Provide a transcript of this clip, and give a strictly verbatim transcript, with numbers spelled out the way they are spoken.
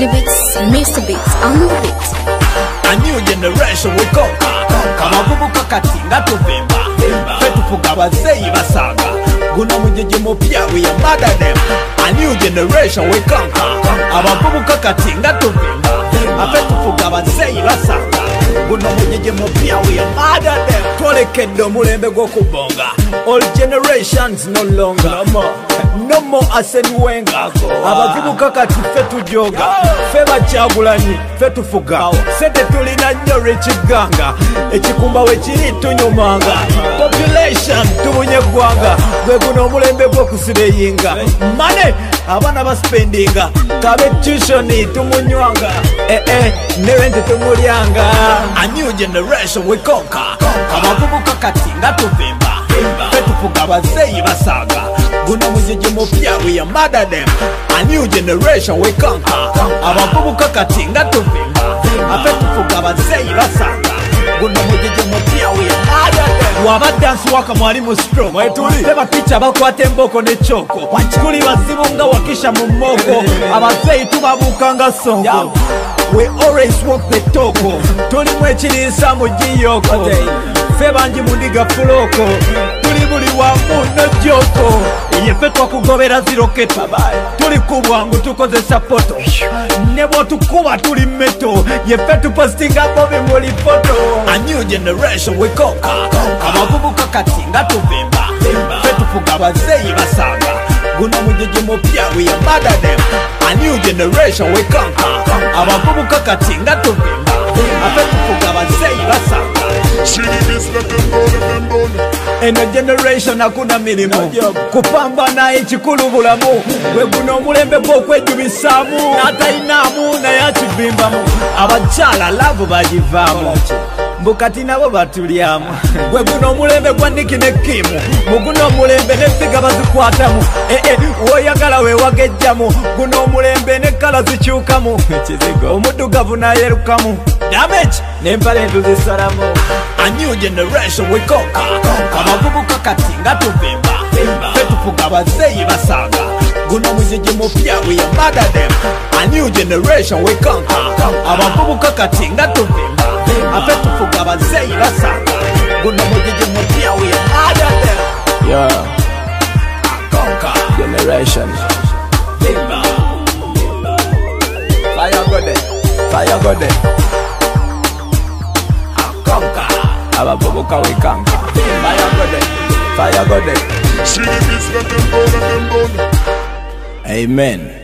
City Beats, Mister Beats, on the beat. A new generation we conquer. Amavubuka kati nga tuvimba, ffe tufuga abazeeyi basanga. Guno mujiji mupya we are murder them. A new generation we conquer. Amavubuka kati nga tuvimba, ffe tufuga abazeeyi basanga. Guno mujiji mupya we are murder them. Twolekedde omulembe gw'okubonga. All generations no longer. No more. No more Arsene Wenger. Abavubuka kati ffe tujoga, ffe bakyagulanyi, ffe tufuga. Sente tulina nnyo Rich-Ganga, ekikumba we kiri tunyumanga. Population tubunye eggwanga, gwe guno omulembe gw'okusireyinga. Money abaana baspendinga, kabe tuition tumunywanga, eh eh ne rent tumulyanga. A new generation we conquer. Abavubuka kati nga tuvimba, ffe tufuga abazeeyi basanga. Guno mujiji mupya we are murder them. A new generation we conquer. Abavubuka kati nga tuvimba, ffe tufuga abazeeyi basanga. Guno mujiji mupya we are murder them. Waba dance waka mwali mu stroke, teba picha bakwata emboko ne choko. Tuli bazibu nga wakisha mu moko, abazeeyi tubabuuka nga songo. We always walk the toko, tuli mwekiriisa mu giyoko. Ffe bangi mu ndiga fuloko, tuli buli wamu no joko. Yeffe twakugobera ziroketo, tuli ku bwangu tukozesa poto. Ne bw'otukuba tuli meto, yeffe tupostinga bobi muli foto. A new generation we conquer. Abavubuka kati nga tuvimba, ffe tufuga abazeeyi basanga. Guno mujiji mupya we are murder them. A new generation we conquer. Abavubuka kati nga tuvimba, ffe tufuga abazeeyi basanga. Eno generation hakuna milimo, kupambana ekikulu bulamu. Gwe guno omulembe gw'okwejubisaamu, atalinamu naye akivimbamu. Abakyala laavu bagivaamu, mbu kati nabo batulyamu. Gwe guno omulembe gwa Nicki ne Kim, mu guno omulembe ne figa bazikwatamu. Eh eh woyagala wewagejjamu, guno omulembe ne kala zikyukamu. Omuddugavu nayerukamu, damage n'empale tuzisalamu. A new generation we conquer. Abavubuka kati nga tuvimba, ffe tufuga abazeeyi basanga. Guno mujiji mupya we are murder them. A new generation we conquer. Abavubuka kati nga tuvimba, ffe tufuga abazeeyi basanga. Guno mujiji mupya we are murder them. Yeah, Conquer generation. Vimba. Fire go there, fire go there. Conquer. Abavubuka we conquer. Fire go there, fire go there. Amen.